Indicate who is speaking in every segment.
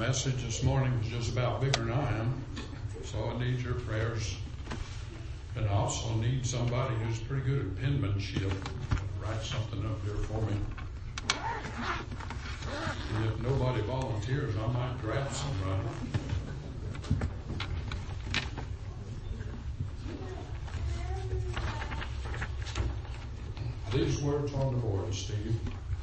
Speaker 1: message this morning is just about bigger than I am. So I need your prayers. And I also need somebody who's pretty good at penmanship to write something up here for me. And if nobody volunteers, I might draft somebody. These words on the board, Steve.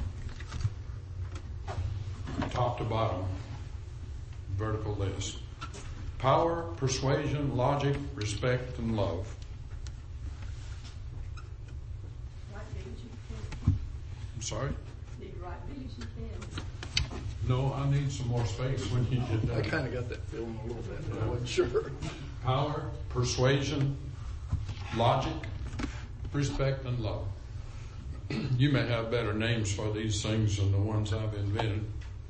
Speaker 1: Top to bottom. Vertical list. Power, persuasion, logic, respect, and love. I'm sorry? No, I need some more space when you get done.
Speaker 2: I kind of got that feeling a little bit, but I wasn't sure.
Speaker 1: Power, persuasion, logic, respect, and love. You may have better names for these things than the ones I've invented.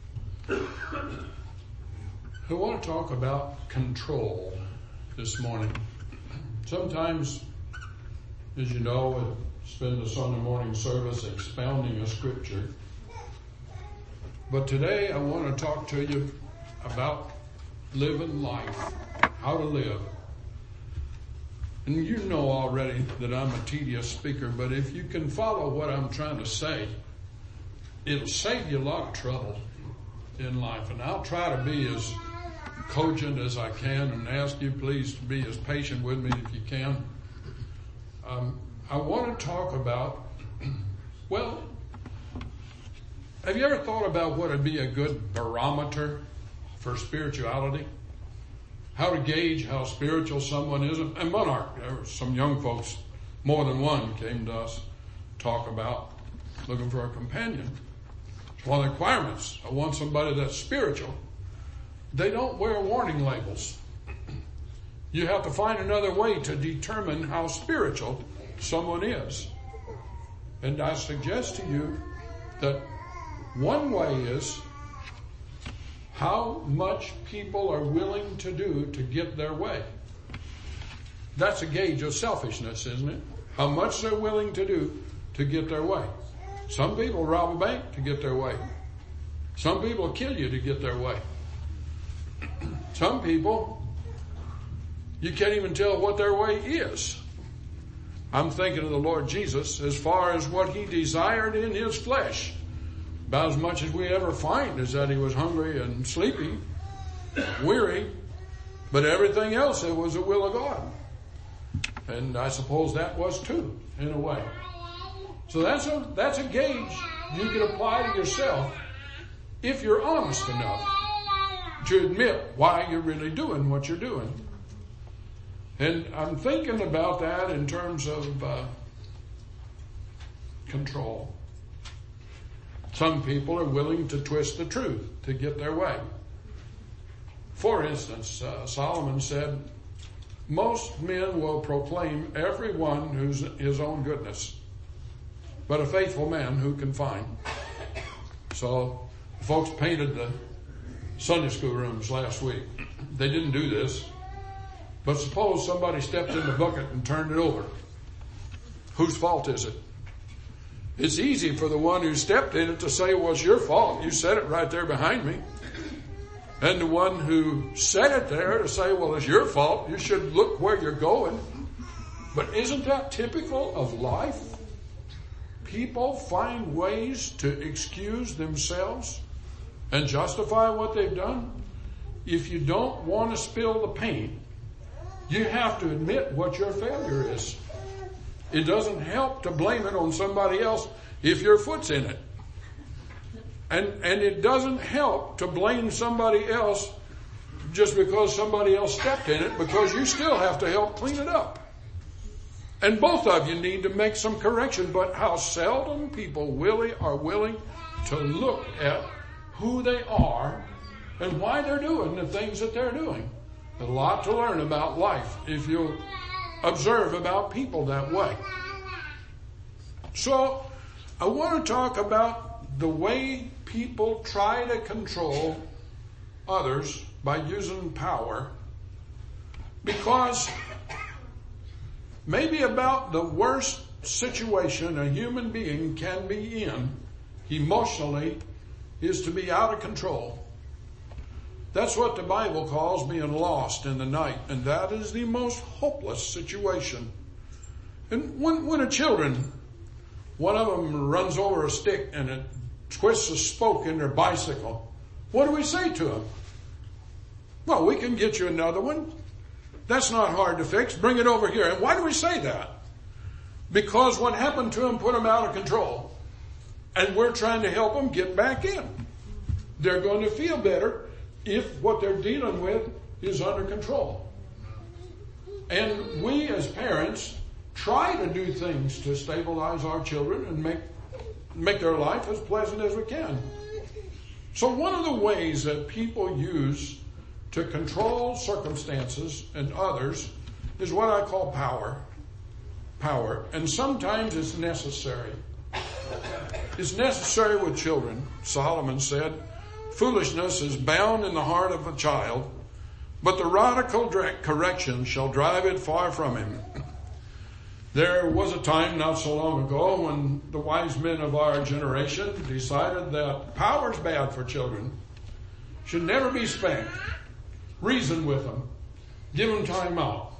Speaker 1: I want to talk about control this morning. Sometimes, as you know, I spend the Sunday morning service expounding a scripture. But today I want to talk to you about living life, how to live. And you know already that I'm a tedious speaker, but if you can follow what I'm trying to say, it'll save you a lot of trouble in life. And I'll try to be as cogent as I can and ask you please to be as patient with me if you can. I want to talk about, well, have you ever thought about what would be a good barometer for spirituality? How to gauge how spiritual someone is? And Monarch, there were some young folks, more than one, came to us talk about looking for a companion. It's one of the requirements. I want somebody that's spiritual. They don't wear warning labels. You have to find another way to determine how spiritual someone is. And I suggest to you that one way is how much people are willing to do to get their way. That's a gauge of selfishness, isn't it? How much they're willing to do to get their way. Some people rob a bank to get their way. Some people kill you to get their way. Some people, you can't even tell what their way is. I'm thinking of the Lord Jesus as far as what he desired in his flesh. About as much as we ever find is that he was hungry and sleepy, weary, but everything else, it was the will of God. And I suppose that was too, in a way. So that's a gauge you can apply to yourself if you're honest enough to admit why you're really doing what you're doing. And I'm thinking about that in terms of control. Some people are willing to twist the truth to get their way. For instance, Solomon said, most men will proclaim every one who's his own goodness, but a faithful man who can find. So folks painted the Sunday school rooms last week. They didn't do this, but suppose somebody stepped in the bucket and turned it over. Whose fault is it? It's easy for the one who stepped in it to say, well, it's your fault. You set it right there behind me. And the one who set it there to say, well, it's your fault. You should look where you're going. But isn't that typical of life? People find ways to excuse themselves and justify what they've done. If you don't want to spill the paint, you have to admit what your failure is. It doesn't help to blame it on somebody else if your foot's in it. And it doesn't help to blame somebody else just because somebody else stepped in it, because you still have to help clean it up. And both of you need to make some correction, but how seldom people are willing to look at who they are and why they're doing the things that they're doing. A lot to learn about life if you observe about people that way. So I want to talk about the way people try to control others by using power, because maybe about the worst situation a human being can be in emotionally is to be out of control. That's what the Bible calls being lost in the night. And that is the most hopeless situation. And when a children, one of them runs over a stick and it twists a spoke in their bicycle, what do we say to them? Well, we can get you another one. That's not hard to fix. Bring it over here. And why do we say that? Because what happened to them put them out of control. And we're trying to help them get back in. They're going to feel better if what they're dealing with is under control. And we as parents try to do things to stabilize our children and make their life as pleasant as we can. So one of the ways that people use to control circumstances and others is what I call power. Power. And sometimes it's necessary. It's necessary with children. Solomon said, foolishness is bound in the heart of a child, but the radical correction shall drive it far from him. There was a time not so long ago when the wise men of our generation decided that power's bad for children, should never be spanked. Reason with them. Give them time out.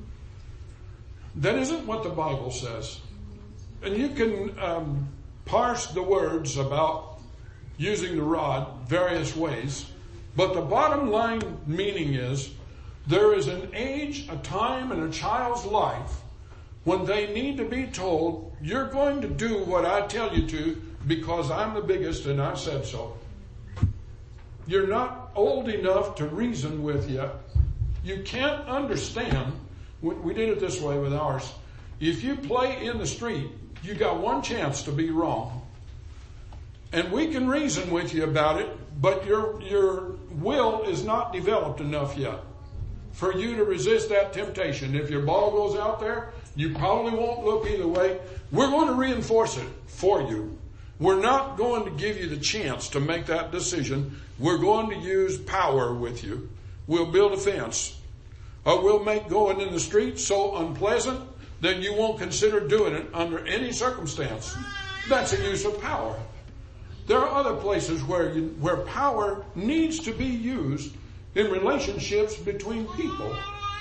Speaker 1: That isn't what the Bible says. And you can parse the words about using the rod various ways, but the bottom line meaning is there is an age, a time in a child's life when they need to be told, you're going to do what I tell you to because I'm the biggest and I said so. You're not old enough to reason with yet. You can't understand. We did it this way with ours. If you play in the street, you got one chance to be wrong. And we can reason with you about it, but your will is not developed enough yet for you to resist that temptation. If your ball goes out there, you probably won't look either way. We're going to reinforce it for you. We're not going to give you the chance to make that decision. We're going to use power with you. We'll build a fence. Or we'll make going in the street so unpleasant that you won't consider doing it under any circumstance. That's a use of power. There are other places where power needs to be used in relationships between people.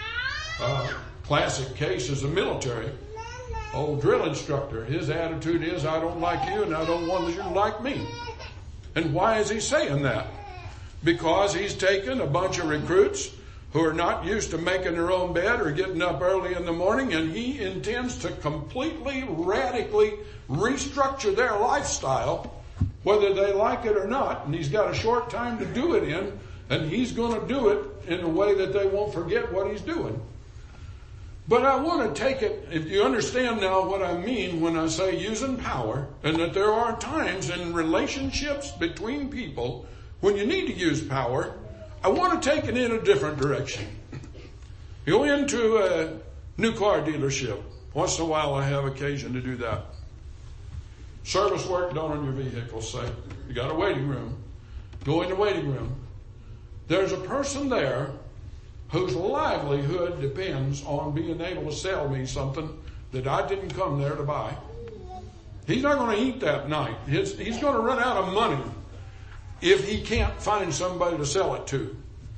Speaker 1: Classic case is the military. Old drill instructor, his attitude is, I don't like you and I don't want you to like me. And why is he saying that? Because he's taken a bunch of recruits who are not used to making their own bed or getting up early in the morning, and he intends to completely, radically restructure their lifestyle, whether they like it or not. And he's got a short time to do it in, and he's going to do it in a way that they won't forget what he's doing. But I want to take it, if you understand now what I mean when I say using power, and that there are times in relationships between people when you need to use power, I want to take it in a different direction. You go into a new car dealership. Once in a while I have occasion to do that. Service work done on your vehicle, say. You got a waiting room. Go in the waiting room. There's a person there whose livelihood depends on being able to sell me something that I didn't come there to buy. He's not going to eat that night. He's going to run out of money if he can't find somebody to sell it to.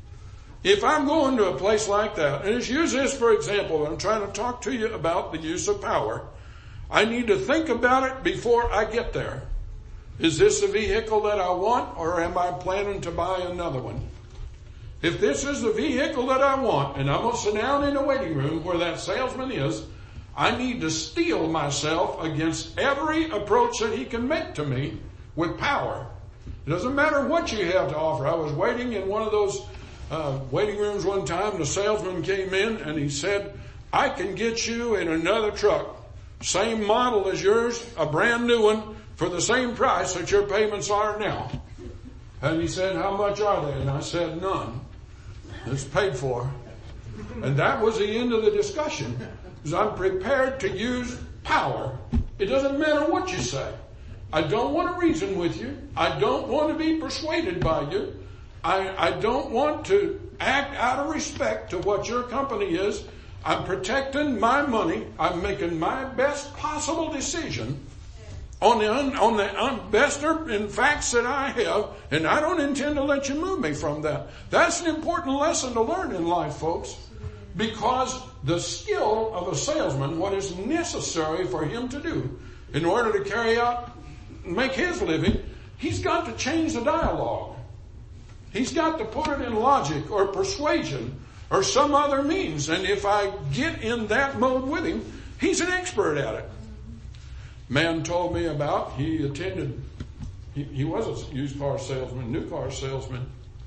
Speaker 1: If I'm going to a place like that, and let's use this for example, I'm trying to talk to you about the use of power. I need to think about it before I get there. Is this the vehicle that I want, or am I planning to buy another one? If this is the vehicle that I want, and I'm going to sit down in a waiting room where that salesman is, I need to steel myself against every approach that he can make to me with power. It doesn't matter what you have to offer. I was waiting in one of those waiting rooms one time. The salesman came in and he said, I can get you in another truck, same model as yours, a brand new one, for the same price that your payments are now. And he said, how much are they? And I said, none. It's paid for. And that was the end of the discussion. Because I'm prepared to use power. It doesn't matter what you say. I don't want to reason with you. I don't want to be persuaded by you. I don't want to act out of respect to what your company is. I'm protecting my money. I'm making my best possible decision. on the best in facts that I have, and I don't intend to let you move me from that. That's an important lesson to learn in life, folks, because the skill of a salesman, what is necessary for him to do in order to carry out, make his living, he's got to change the dialogue. He's got to put it in logic or persuasion or some other means. And if I get in that mode with him, he's an expert at it. Man told me about, he attended, he was a used car salesman, new car salesman.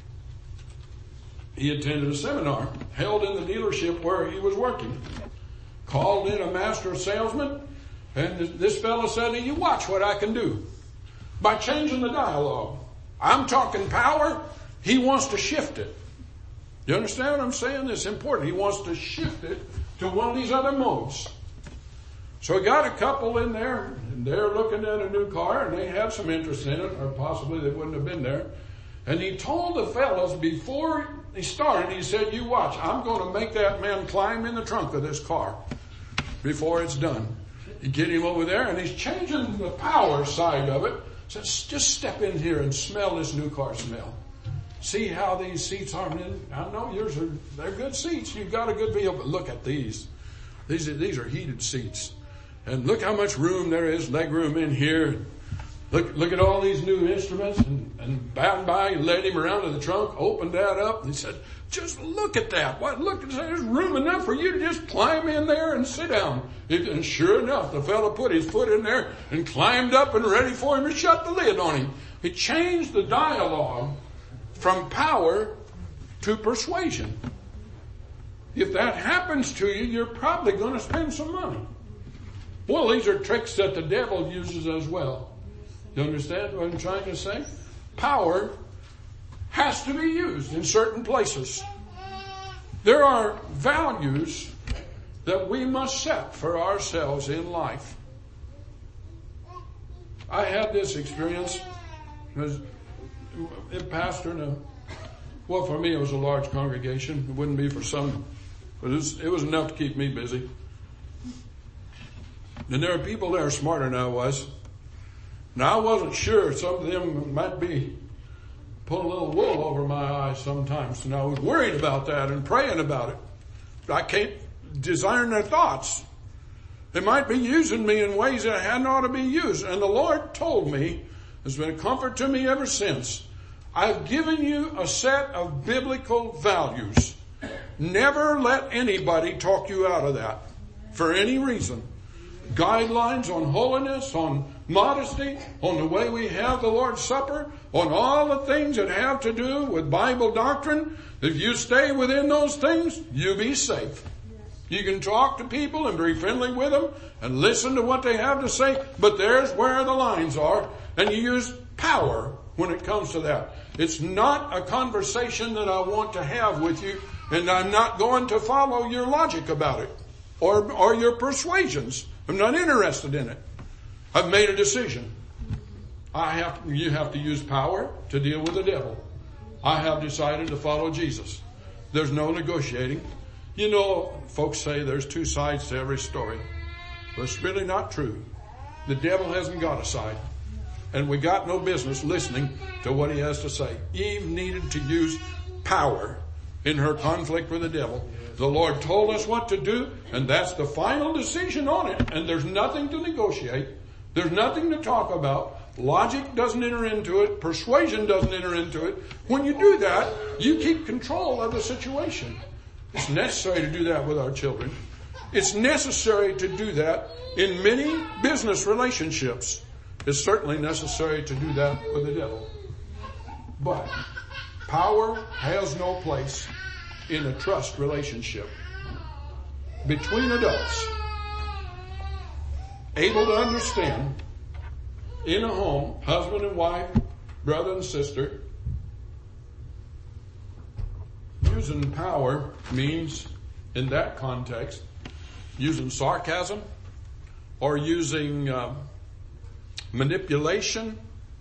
Speaker 1: He attended a seminar held in the dealership where he was working. Called in a master salesman, and this fellow said, you watch what I can do by changing the dialogue. I'm talking power. He wants to shift it. You understand what I'm saying? It's important. He wants to shift it to one of these other modes. So he got a couple in there, and they're looking at a new car, and they had some interest in it, or possibly they wouldn't have been there. And he told the fellows before he started, he said, you watch, I'm going to make that man climb in the trunk of this car before it's done. You get him over there, and he's changing the power side of it. Says, just step in here and smell this new car smell. See how these seats are. I know they're good seats. You've got a good view, but look at these. These are heated seats. And look how much room there is, leg room in here. Look at all these new instruments. And by, he led him around to the trunk, opened that up, and he said, just look at that. There's room enough for you to just climb in there and sit down. And sure enough, the fellow put his foot in there and climbed up and ready for him to shut the lid on him. He changed the dialogue from power to persuasion. If that happens to you, you're probably going to spend some money. Well, these are tricks that the devil uses as well. You understand what I'm trying to say? Power has to be used in certain places. There are values that we must set for ourselves in life. I had this experience as a pastor well, for me it was a large congregation. It wouldn't be for some, but it was enough to keep me busy. And there are people there smarter than I was. Now I wasn't sure. Some of them might be pulling a little wool over my eyes sometimes. And I was worried about that and praying about it. I can't discern their thoughts. They might be using me in ways that hadn't ought to be used. And the Lord told me, has been a comfort to me ever since, I've given you a set of biblical values. Never let anybody talk you out of that for any reason. Guidelines on holiness, on modesty, on the way we have the Lord's Supper, on all the things that have to do with Bible doctrine. If you stay within those things, you'll be safe. You can talk to people and be friendly with them and listen to what they have to say, but there's where the lines are, and you use power when it comes to that. It's not a conversation that I want to have with you, and I'm not going to follow your logic about it or your persuasions. I'm not interested in it. I've made a decision. You have to use power to deal with the devil. I have decided to follow Jesus. There's no negotiating. You know, folks say there's two sides to every story. But it's really not true. The devil hasn't got a side. And we got no business listening to what he has to say. Eve needed to use power in her conflict with the devil. The Lord told us what to do, and that's the final decision on it. And there's nothing to negotiate. There's nothing to talk about. Logic doesn't enter into it. Persuasion doesn't enter into it. When you do that, you keep control of the situation. It's necessary to do that with our children. It's necessary to do that in many business relationships. It's certainly necessary to do that with the devil. But power has no place in a trust relationship between adults, able to understand in a home, husband and wife, brother and sister. Using power means, in that context, using sarcasm or using manipulation.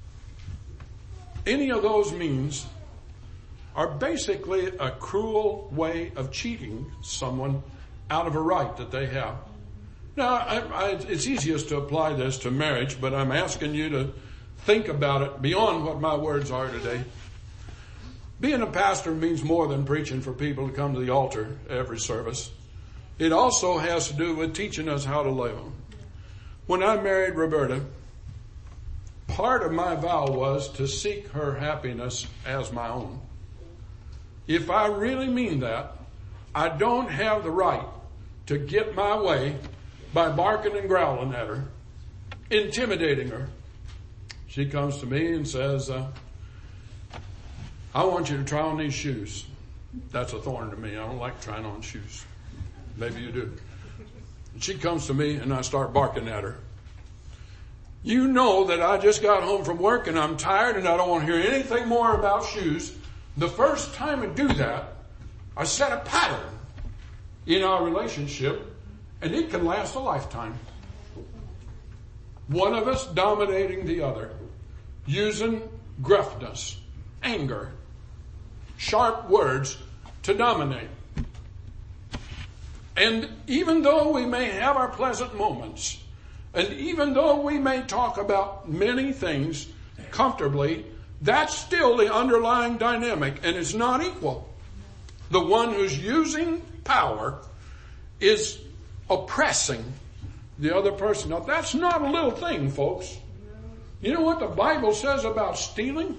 Speaker 1: Any of those means are basically a cruel way of cheating someone out of a right that they have. Now, it's easiest to apply this to marriage, but I'm asking you to think about it beyond what my words are today. Being a pastor means more than preaching for people to come to the altar every service. It also has to do with teaching us how to live. When I married Roberta, part of my vow was to seek her happiness as my own. If I really mean that, I don't have the right to get my way by barking and growling at her, intimidating her. She comes to me and says, I want you to try on these shoes. That's a thorn to me. I don't like trying on shoes. Maybe you do. And she comes to me and I start barking at her. You know that I just got home from work and I'm tired and I don't want to hear anything more about shoes. The first time I do that, I set a pattern in our relationship, and it can last a lifetime. One of us dominating the other, using gruffness, anger, sharp words to dominate. And even though we may have our pleasant moments, and even though we may talk about many things comfortably, that's still the underlying dynamic, and it's not equal. The one who's using power is oppressing the other person. Now, that's not a little thing, folks. You know what the Bible says about stealing?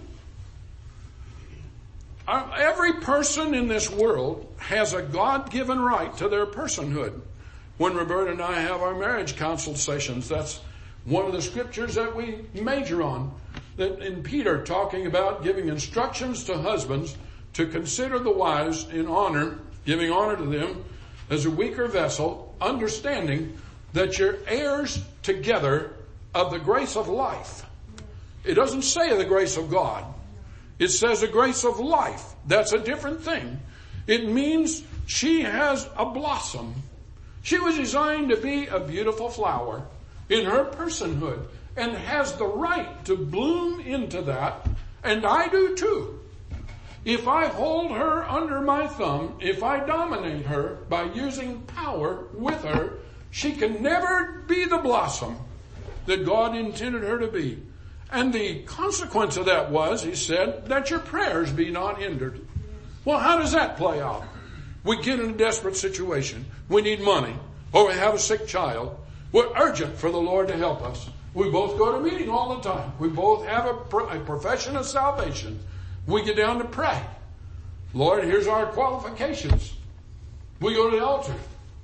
Speaker 1: Every person in this world has a God-given right to their personhood. When Roberta and I have our marriage counsel sessions, that's one of the scriptures that we major on. That in Peter talking about giving instructions to husbands to consider the wives in honor, giving honor to them as a weaker vessel, understanding that you're heirs together of the grace of life. It doesn't say the grace of God. It says the grace of life. That's a different thing. It means she has a blossom. She was designed to be a beautiful flower in her personhood and has the right to bloom into that, and I do too. If I hold her under my thumb, if I dominate her by using power with her, she can never be the blossom that God intended her to be. And the consequence of that was, he said, that your prayers be not hindered. Well, how does that play out? We get in a desperate situation. We need money, or we have a sick child. We're urgent for the Lord to help us. We both go to meeting all the time. We both have a profession of salvation. We get down to pray. Lord, here's our qualifications. We go to the altar.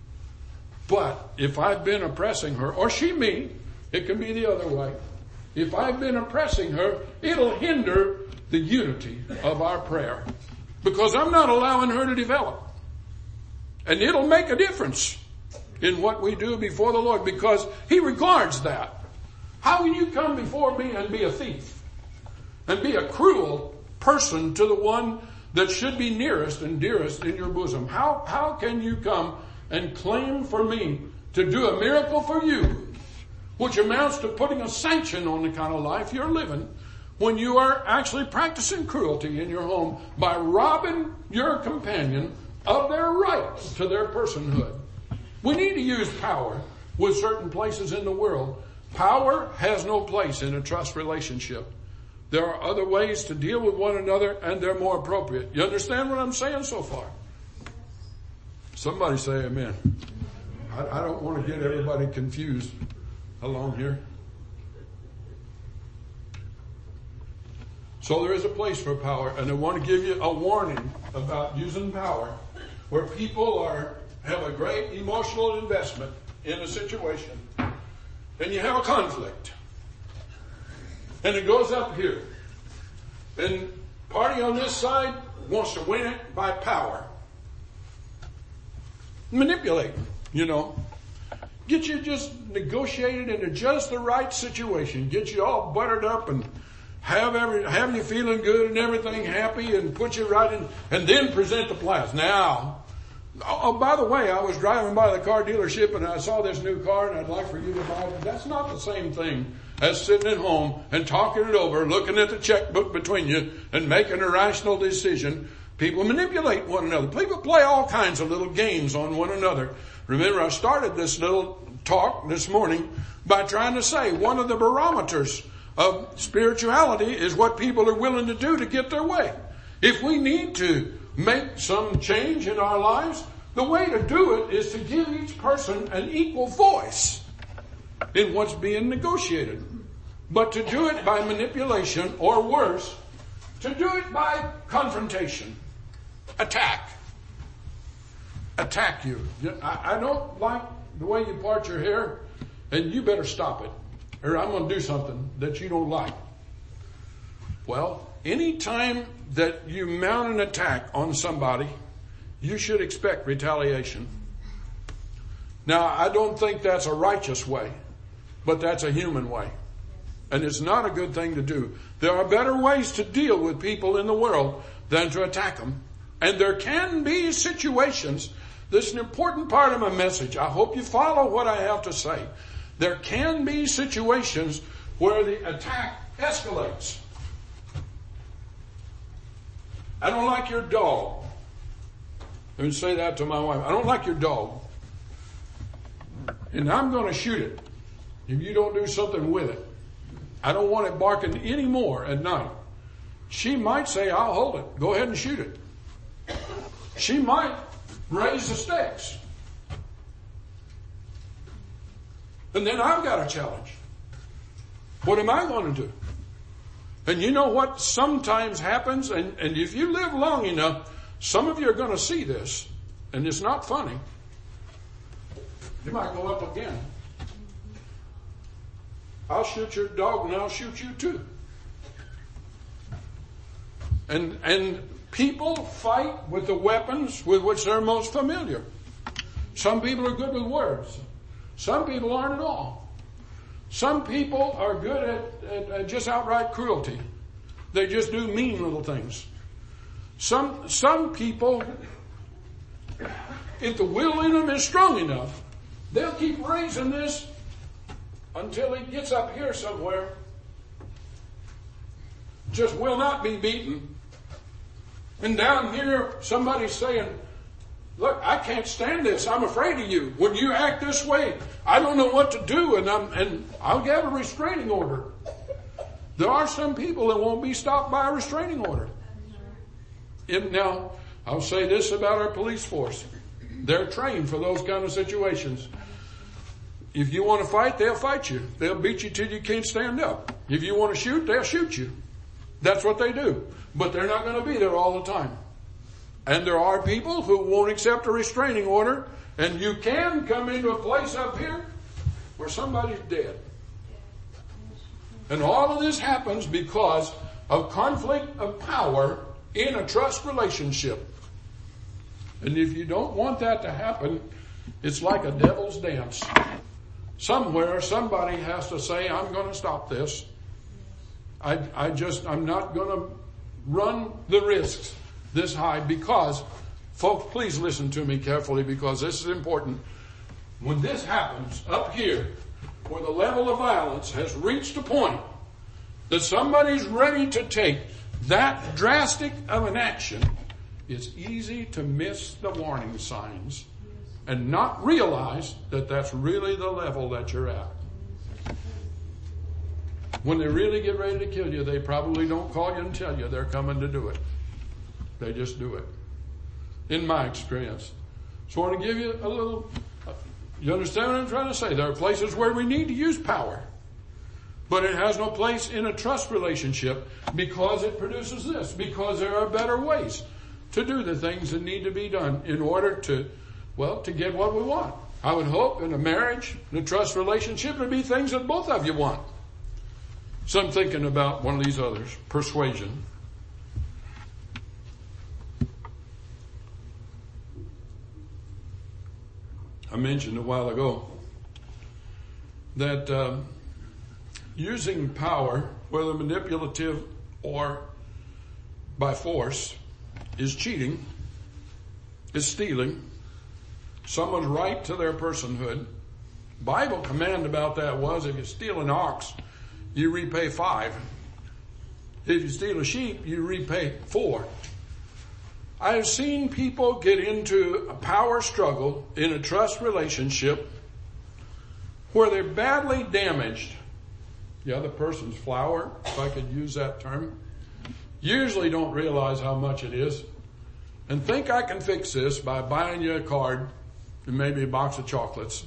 Speaker 1: But if I've been oppressing her, or she me, it can be the other way. If I've been oppressing her, it'll hinder the unity of our prayer. Because I'm not allowing her to develop. And it'll make a difference in what we do before the Lord, because He regards that. How can you come before me and be a thief? And be a cruel person to the one that should be nearest and dearest in your bosom? How can you come and claim for me to do a miracle for you, which amounts to putting a sanction on the kind of life you're living, when you are actually practicing cruelty in your home by robbing your companion of their rights to their personhood? We need to use power with certain places in the world. Power has no place in a trust relationship. There are other ways to deal with one another, and they're more appropriate. You understand what I'm saying so far? Somebody say amen. I don't want to get everybody confused along here. So there is a place for power, and I want to give you a warning about using power where people have a great emotional investment in a situation, and you have a conflict, and it goes up here, and party on this side wants to win it by power. Manipulate, get you just negotiated into just the right situation, get you all buttered up and have you feeling good and everything happy, and put you right in, and then present the plans. Now, by the way, I was driving by the car dealership and I saw this new car and I'd like for you to buy it. That's not the same thing as sitting at home and talking it over, looking at the checkbook between you and making a rational decision. People manipulate one another. People play all kinds of little games on one another. Remember, I started this little talk this morning by trying to say one of the barometers of spirituality is what people are willing to do to get their way. If we need to make some change in our lives, the way to do it is to give each person an equal voice in what's being negotiated. But to do it by manipulation, or worse, to do it by confrontation, attack you. I don't like the way you part your hair, and you better stop it, or I'm going to do something that you don't like. Well, any time that you mount an attack on somebody, you should expect retaliation. Now, I don't think that's a righteous way, but that's a human way. And it's not a good thing to do. There are better ways to deal with people in the world than to attack them. And there can be situations, this is an important part of my message. I hope you follow what I have to say. There can be situations where the attack escalates. I don't like your dog. Let me say that to my wife. I don't like your dog. And I'm going to shoot it if you don't do something with it. I don't want it barking anymore at night. She might say, I'll hold it. Go ahead and shoot it. She might raise the stakes. And then I've got a challenge. What am I going to do? And you know what sometimes happens? And if you live long enough, some of you are going to see this. And it's not funny. You might go up again. I'll shoot your dog and I'll shoot you too. And people fight with the weapons with which they're most familiar. Some people are good with words. Some people aren't at all. Some people are good at just outright cruelty. They just do mean little things. Some people, if the will in them is strong enough, they'll keep raising this until he gets up here somewhere. Just will not be beaten. And down here, somebody's saying, look, I can't stand this. I'm afraid of you. When you act this way, I don't know what to do, and I'll get a restraining order. There are some people that won't be stopped by a restraining order. Now, I'll say this about our police force. They're trained for those kind of situations. If you want to fight, they'll fight you. They'll beat you till you can't stand up. If you want to shoot, they'll shoot you. That's what they do. But they're not going to be there all the time. And there are people who won't accept a restraining order, and you can come into a place up here where somebody's dead. And all of this happens because of conflict of power in a trust relationship. And if you don't want that to happen, it's like a devil's dance. Somewhere, somebody has to say, I'm going to stop this. I'm not going to run the risks this high because, folks, please listen to me carefully because this is important. When this happens up here, where the level of violence has reached a point that somebody's ready to take that drastic of an action, it's easy to miss the warning signs and not realize that that's really the level that you're at. When they really get ready to kill you, they probably don't call you and tell you they're coming to do it. They just do it. In my experience. So I want to give you a little, you understand what I'm trying to say? There are places where we need to use power. But it has no place in a trust relationship because it produces this. Because there are better ways to do the things that need to be done in order to get what we want. I would hope in a marriage, in a trust relationship, there'd be things that both of you want. So I'm thinking about one of these others, persuasion. I mentioned a while ago that using power, whether manipulative or by force, is cheating, is stealing someone's right to their personhood. Bible command about that was if you steal an ox, you repay 5. If you steal a sheep, you repay 4. I have seen people get into a power struggle in a trust relationship where they're badly damaged. The other person's flower, if I could use that term, usually don't realize how much it is and think I can fix this by buying you a card and maybe a box of chocolates.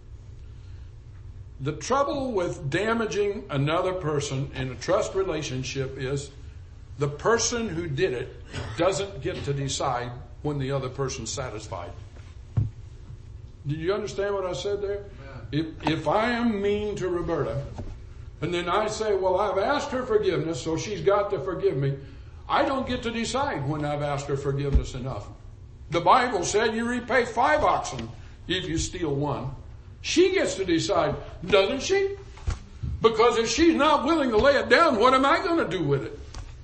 Speaker 1: The trouble with damaging another person in a trust relationship is the person who did it doesn't get to decide when the other person's satisfied. Did you understand what I said there? If I am mean to Roberta, and then I say, well, I've asked her forgiveness, so she's got to forgive me, I don't get to decide when I've asked her forgiveness enough. The Bible said you repay 5 oxen if you steal one. She gets to decide, doesn't she? Because if she's not willing to lay it down, what am I going to do with it?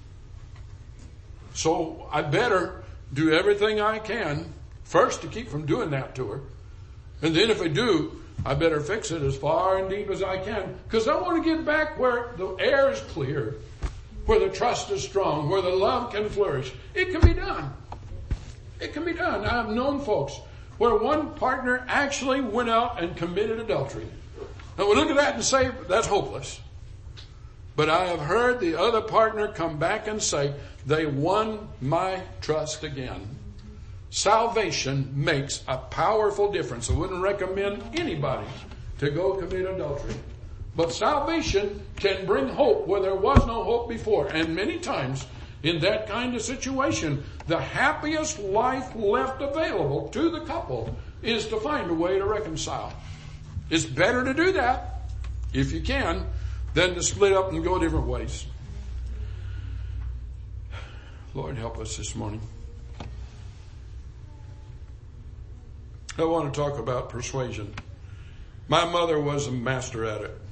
Speaker 1: So I better do everything I can first to keep from doing that to her. And then if I do, I better fix it as far and deep as I can, because I want to get back where the air is clear, where the trust is strong, where the love can flourish. It can be done. It can be done. I've known folks where one partner actually went out and committed adultery. And we look at that and say, that's hopeless. But I have heard the other partner come back and say, they won my trust again. Salvation makes a powerful difference. I wouldn't recommend anybody to go commit adultery. But salvation can bring hope where there was no hope before. And many times in that kind of situation, the happiest life left available to the couple is to find a way to reconcile. It's better to do that, if you can, than to split up and go different ways. Lord, help us this morning. I want to talk about persuasion. My mother was a master at it.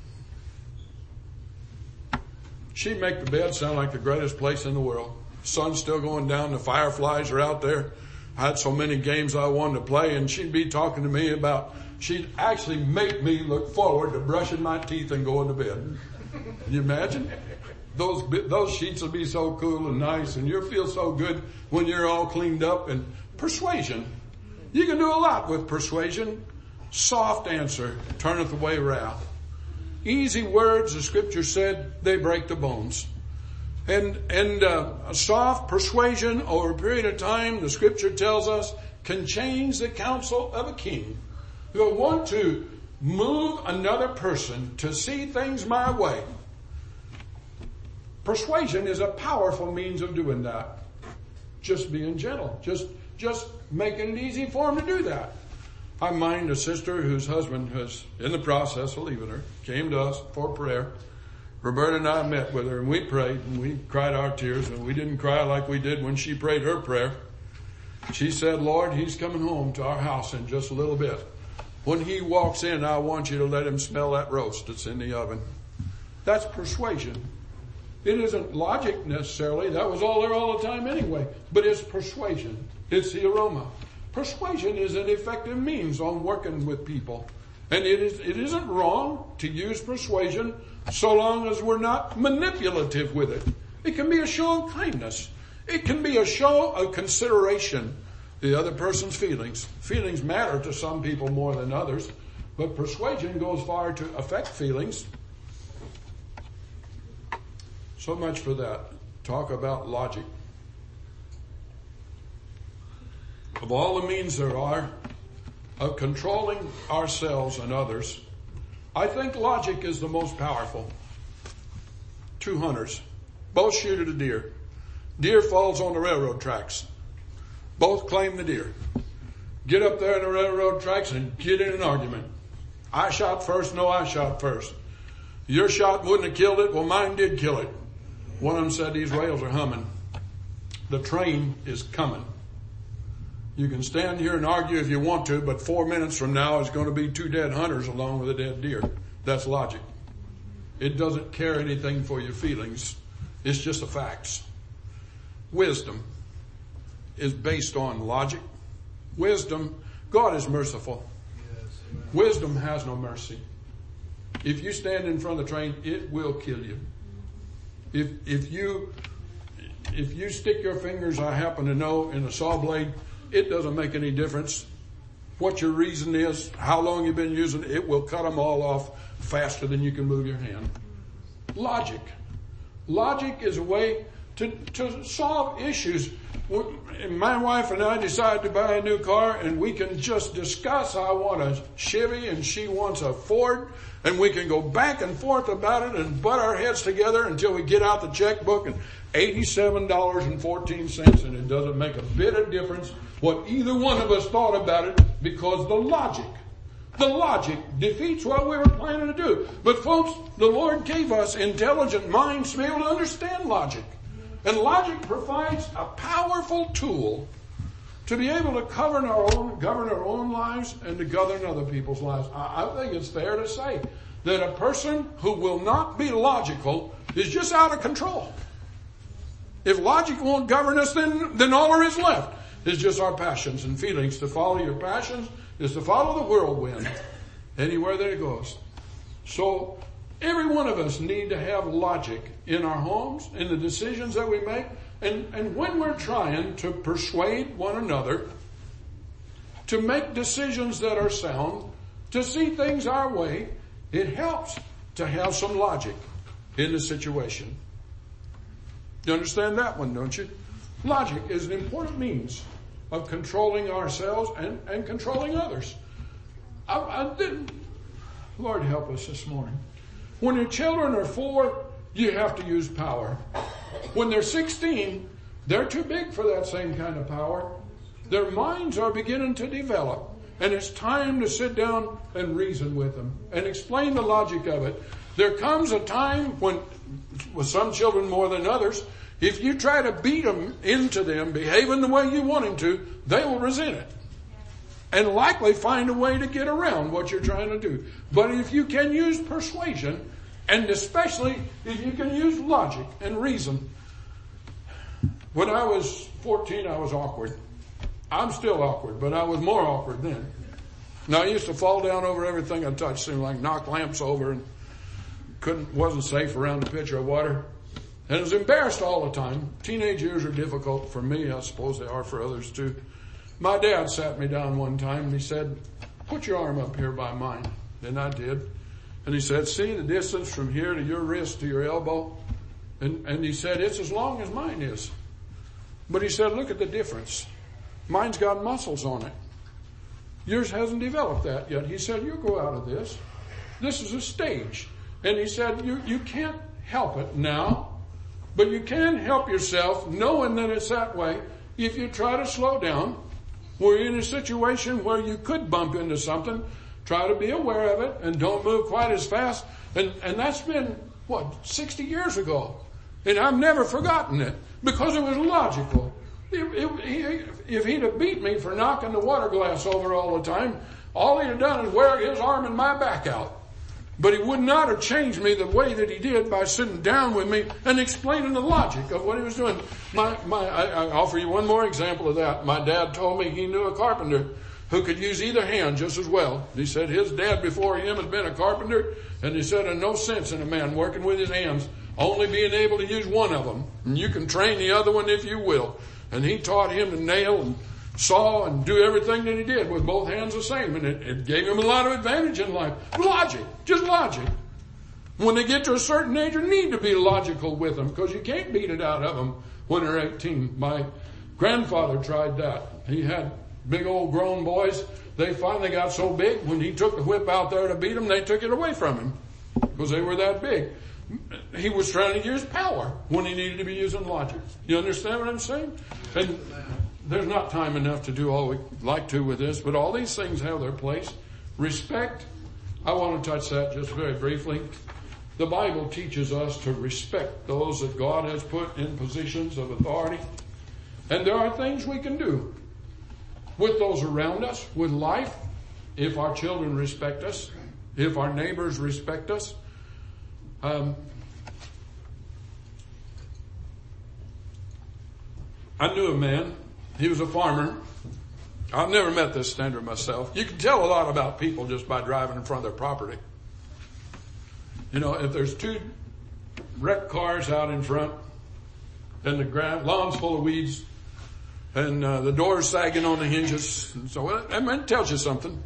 Speaker 1: She'd make the bed sound like the greatest place in the world. Sun's still going down. The fireflies are out there. I had so many games I wanted to play, and she'd be talking to me about, she'd actually make me look forward to brushing my teeth and going to bed. Can you imagine? Those sheets will be so cool and nice, and you'll feel so good when you're all cleaned up. And persuasion. You can do a lot with persuasion. Soft answer turneth away wrath. Easy words, the scripture said, they break the bones. And a soft persuasion over a period of time, the scripture tells us, can change the counsel of a king. You want to move another person to see things my way. Persuasion is a powerful means of doing that. Just being gentle. Just making it easy for him to do that. I mind a sister whose husband was in the process of leaving her, came to us for prayer. Roberta and I met with her and we prayed and we cried our tears, and we didn't cry like we did when she prayed her prayer. She said, Lord, he's coming home to our house in just a little bit. When he walks in, I want you to let him smell that roast that's in the oven. That's persuasion. It isn't logic necessarily. That was all there all the time anyway. But it's persuasion. It's the aroma. Persuasion is an effective means on working with people. And it isn't wrong to use persuasion so long as we're not manipulative with it. It can be a show of kindness. It can be a show of consideration. The other person's feelings. Feelings matter to some people more than others. But persuasion goes far to affect feelings. So much for that. Talk about logic. Of all the means there are of controlling ourselves and others, I think logic is the most powerful. 2 hunters, both shoot at a deer. Deer falls on the railroad tracks. Both claim the deer. Get up there in the railroad tracks and get in an argument. I shot first. No, I shot first. Your shot wouldn't have killed it. Well, mine did kill it. One of them said, these rails are humming. The train is coming. You can stand here and argue if you want to, but 4 minutes from now is going to be 2 dead hunters along with a dead deer. That's logic. It doesn't care anything for your feelings. It's just the facts. Wisdom is based on logic. Wisdom, God is merciful. Wisdom has no mercy. If you stand in front of the train, it will kill you. If you stick your fingers, I happen to know, in a saw blade, it doesn't make any difference what your reason is, how long you've been using it, it will cut them all off faster than you can move your hand. Logic. Logic is a way to solve issues. My wife and I decided to buy a new car, and we can just discuss, I want a Chevy and she wants a Ford, and we can go back and forth about it and butt our heads together until we get out the checkbook and $87.14, and it doesn't make a bit of difference what either one of us thought about it, because the logic defeats what we were planning to do. But folks, the Lord gave us intelligent minds to be able to understand logic. And logic provides a powerful tool to be able to govern our own lives and to govern other people's lives. I think it's fair to say that a person who will not be logical is just out of control. If logic won't govern us, then all there is left is just our passions and feelings. To follow your passions is to follow the whirlwind anywhere that it goes. So every one of us need to have logic in our homes, in the decisions that we make, and when we're trying to persuade one another to make decisions that are sound, to see things our way, it helps to have some logic in the situation. You understand that one, don't you? Logic is an important means of controlling ourselves and controlling others. Lord help us this morning. When your children are 4, you have to use power. When they're 16, they're too big for that same kind of power. Their minds are beginning to develop, and it's time to sit down and reason with them and explain the logic of it. There comes a time when, with some children more than others, if you try to beat them into them behaving the way you want them to, they will resent it and likely find a way to get around what you're trying to do. But if you can use persuasion, and especially if you can use logic and reason. When I was 14, I was awkward. I'm still awkward, but I was more awkward then. Now, I used to fall down over everything I touched, seemed like knock lamps over, and wasn't safe around a pitcher of water. And I was embarrassed all the time. Teenage years are difficult for me. I suppose they are for others too. My dad sat me down one time and he said, "Put your arm up here by mine." And I did. And he said, "See the distance from here to your wrist to your elbow?" And he said, "It's as long as mine is." But he said, "Look at the difference. Mine's got muscles on it. Yours hasn't developed that yet." He said, "You'll go out of this. This is a stage." And he said, you can't help it now, but you can help yourself knowing that it's that way if you try to slow down. We're in a situation where you could bump into something. Try to be aware of it and don't move quite as fast. And that's been, 60 years ago. And I've never forgotten it because it was logical. If he'd have beat me for knocking the water glass over all the time, all he'd have done is wear his arm and my back out. But he would not have changed me the way that he did by sitting down with me and explaining the logic of what he was doing. I offer you one more example of that. My dad told me he knew a carpenter who could use either hand just as well. He said his dad before him had been a carpenter, and he said there's no sense in a man working with his hands, only being able to use one of them. And you can train the other one if you will. And he taught him to nail and saw and do everything that he did with both hands the same. And it gave him a lot of advantage in life. Logic. Just logic. When they get to a certain age, you need to be logical with them because you can't beat it out of them when they're 18. My grandfather tried that. He had big old grown boys. They finally got so big, when he took the whip out there to beat them, they took it away from him because they were that big. He was trying to use power when he needed to be using logic. You understand what I'm saying? And there's not time enough to do all we'd like to with this, but all these things have their place. Respect, I want to touch that just very briefly. The Bible teaches us to respect those that God has put in positions of authority. And there are things we can do with those around us, with life, if our children respect us, if our neighbors respect us. I knew a man. He was a farmer. I've never met this standard myself. You can tell a lot about people just by driving in front of their property. You know, if there's 2 wrecked cars out in front and the lawn's full of weeds, and the door's sagging on the hinges. And so that tells you something.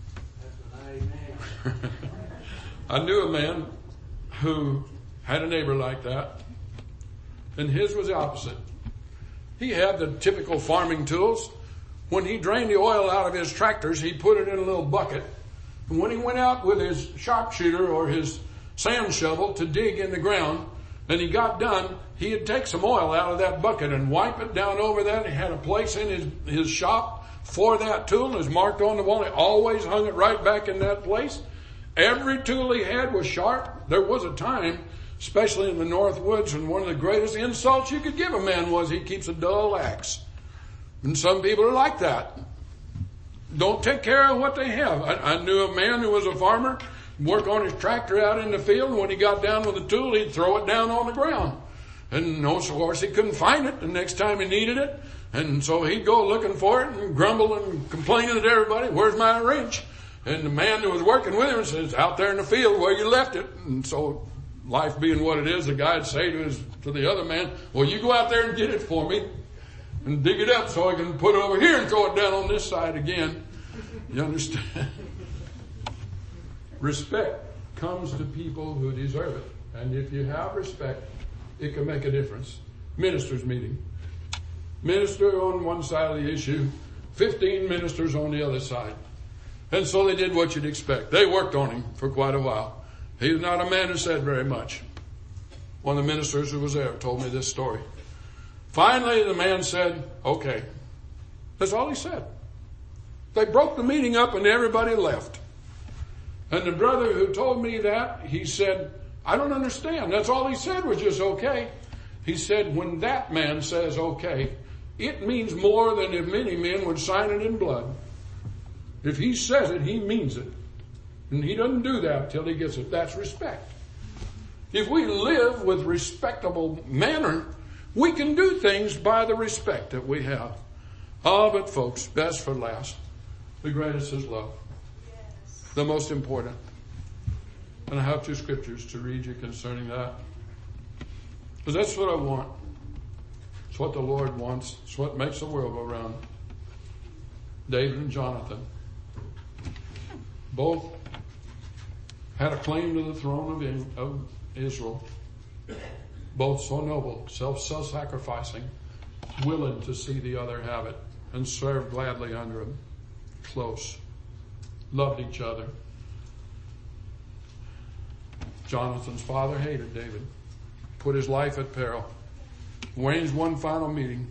Speaker 1: I knew a man who had a neighbor like that, and his was the opposite. He had the typical farming tools. When he drained the oil out of his tractors, he put it in a little bucket. And when he went out with his sharpshooter or his sand shovel to dig in the ground, and he got done, he'd take some oil out of that bucket and wipe it down over that. He had a place in his shop for that tool. It was marked on the wall. He always hung it right back in that place. Every tool he had was sharp. There was a time, especially in the North Woods, when one of the greatest insults you could give a man was he keeps a dull axe. And some people are like that. Don't take care of what they have. I knew a man who was a farmer, work on his tractor out in the field, and when he got down with the tool, he'd throw it down on the ground. And of course he couldn't find it the next time he needed it. And so he'd go looking for it and grumble and complaining to everybody, "Where's my wrench?" And the man who was working with him says, "Out there in the field where you left it." And so life being what it is, the guy'd say to the other man, "Well, you go out there and get it for me and dig it up so I can put it over here and throw it down on this side again." You understand? Respect comes to people who deserve it. And if you have respect, it can make a difference. Ministers meeting. Minister on one side of the issue, 15 ministers on the other side. And so they did what you'd expect. They worked on him for quite a while. He was not a man who said very much. One of the ministers who was there told me this story. Finally, the man said, "Okay." That's all he said. They broke the meeting up and everybody left. And the brother who told me that, he said, "I don't understand. That's all he said was just okay." He said, when that man says okay, it means more than if many men would sign it in blood. If he says it, he means it. And he doesn't do that till he gets it. That's respect. If we live with respectable manner, we can do things by the respect that we have. Oh, but folks, best for last. The greatest is love. Yes. The most important. And I have 2 scriptures to read you concerning that. Because that's what I want. It's what the Lord wants. It's what makes the world go round. David and Jonathan. Both had a claim to the throne of Israel. Both so noble, self-sacrificing, willing to see the other have it, and served gladly under him. Close. Loved each other. Jonathan's father hated David. Put his life at peril. Arranged one final meeting.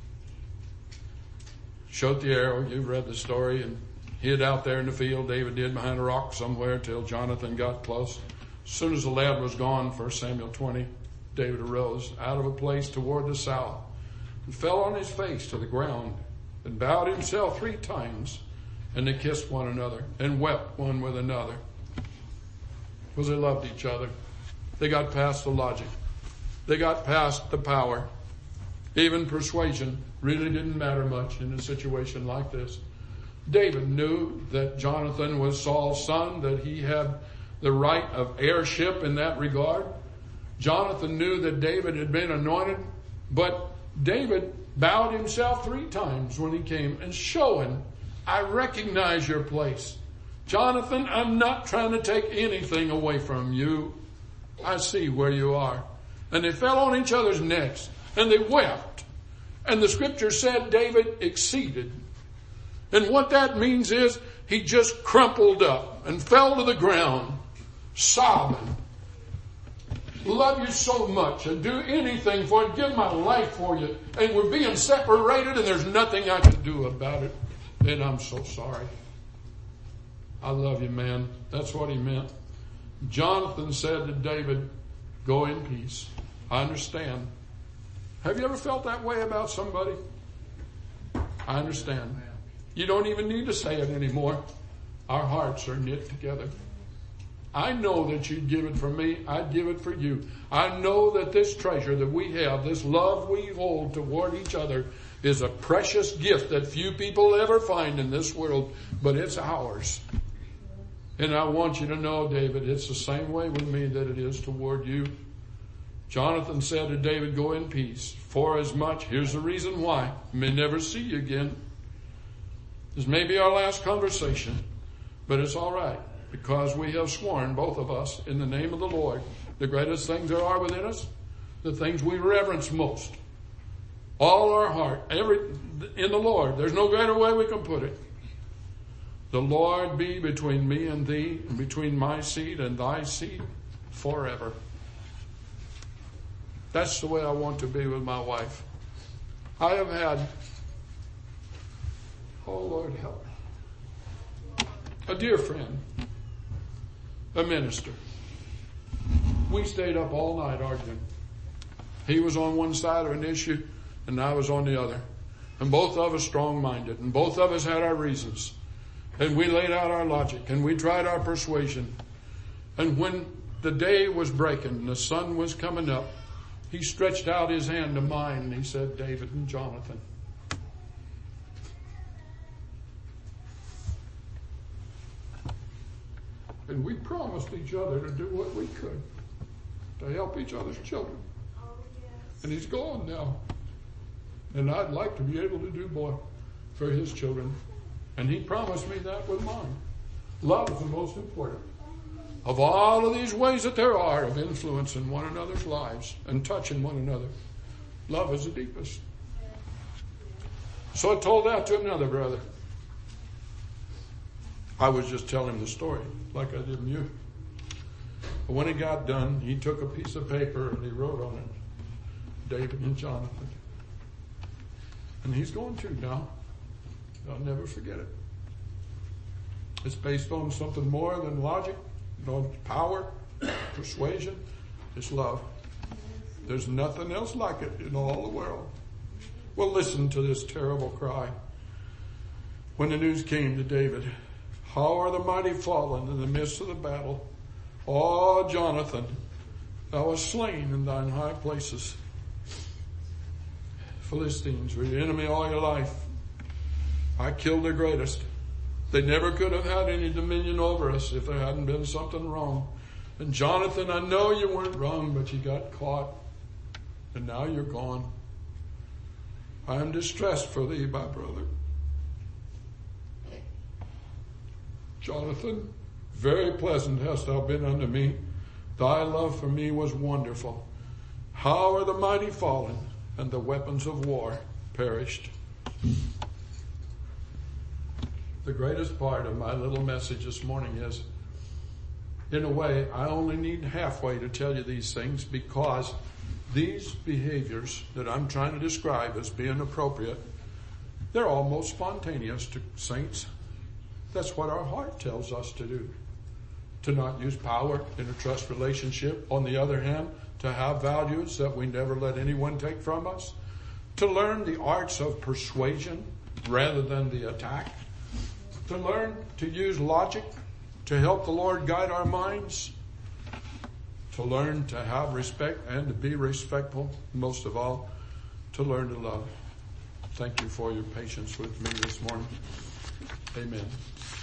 Speaker 1: Shot the arrow. You've read the story. And hid out there in the field. David did behind a rock somewhere till Jonathan got close. As soon as the lad was gone, 1 Samuel 20, David arose out of a place toward the south and fell on his face to the ground and bowed himself 3 times. And they kissed one another and wept one with another. Because they loved each other. They got past the logic. They got past the power. Even persuasion really didn't matter much in a situation like this. David knew that Jonathan was Saul's son, that he had the right of heirship in that regard. Jonathan knew that David had been anointed, but David bowed himself 3 times when he came and showing, "I recognize your place. Jonathan, I'm not trying to take anything away from you. I see where you are." And they fell on each other's necks and they wept. And the scripture said David exceeded. And what that means is he just crumpled up and fell to the ground, sobbing. Love you so much. I'd do anything for you. Give my life for you. And we're being separated and there's nothing I can do about it. And I'm so sorry. I love you, man. That's what he meant. Jonathan said to David, "Go in peace. I understand." Have you ever felt that way about somebody? I understand. You don't even need to say it anymore. Our hearts are knit together. I know that you'd give it for me. I'd give it for you. I know that this treasure that we have, this love we hold toward each other, is a precious gift that few people ever find in this world, but it's ours. And I want you to know, David, it's the same way with me that it is toward you. Jonathan said to David, go in peace, for as much, here's the reason why, may never see you again. This may be our last conversation, but it's all right, because we have sworn, both of us, in the name of the Lord, the greatest things there are within us, the things we reverence most, all our heart, in the Lord. There's no greater way we can put it. The Lord be between me and thee, and between my seed and thy seed forever. That's the way I want to be with my wife. I have had, oh Lord help me, a dear friend, a minister. We stayed up all night arguing. He was on one side of an issue and I was on the other. And both of us strong-minded, and both of us had our reasons. And we laid out our logic, and we tried our persuasion. And when the day was breaking and the sun was coming up, he stretched out his hand to mine and he said, David and Jonathan, and we promised each other to do what we could to help each other's children. And he's gone now. And I'd like to be able to do more for his children. And he promised me that with mine. Love is the most important. Of all of these ways that there are of influencing one another's lives and touching one another, love is the deepest. So I told that to another brother. I was just telling him the story like I did in you. But when it got done, he took a piece of paper and he wrote on it, David and Jonathan. And he's going to now. I'll never forget it. It's based on something more than logic, no power, persuasion. It's love. There's nothing else like it in all the world. Well, listen to this terrible cry. When the news came to David, how are the mighty fallen in the midst of the battle? Oh, Jonathan, thou wast slain in thine high places. Philistines were your enemy all your life. I killed their greatest. They never could have had any dominion over us if there hadn't been something wrong. And Jonathan, I know you weren't wrong, but you got caught. And now you're gone. I am distressed for thee, my brother. Jonathan, very pleasant hast thou been unto me. Thy love for me was wonderful. How are the mighty fallen, and the weapons of war perished. The greatest part of my little message this morning is, in a way, I only need halfway to tell you these things, because these behaviors that I'm trying to describe as being appropriate, they're almost spontaneous to saints. That's what our heart tells us to do. To not use power in a trust relationship. On the other hand, to have values that we never let anyone take from us. To learn the arts of persuasion rather than the attack. To learn to use logic to help the Lord guide our minds. To learn to have respect and to be respectful. Most of all, to learn to love. Thank you for your patience with me this morning. Amen.